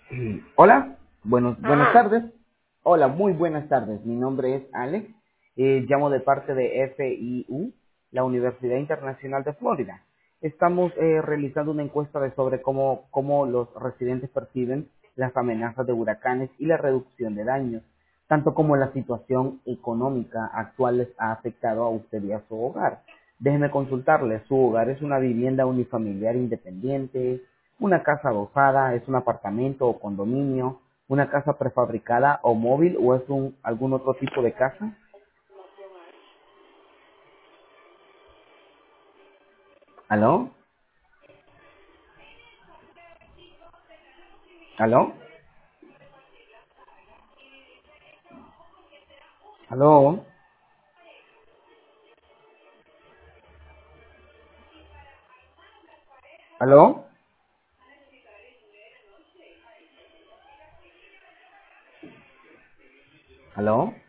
Hola, buenas Ajá. tardes. Hola, muy buenas tardes. Mi nombre es Alex. Llamo de parte de FIU, la Universidad Internacional de Florida. Estamos realizando una encuesta de sobre cómo los residentes perciben las amenazas de huracanes y la reducción de daños, tanto como la situación económica actual les ha afectado a usted y a su hogar. Déjeme consultarle, ¿su hogar es una vivienda unifamiliar independiente, una casa adosada, es un apartamento o condominio, una casa prefabricada o móvil o es algún otro tipo de casa? ¿Aló? ¿Aló? ¿Aló? ¿Aló? ¿Aló?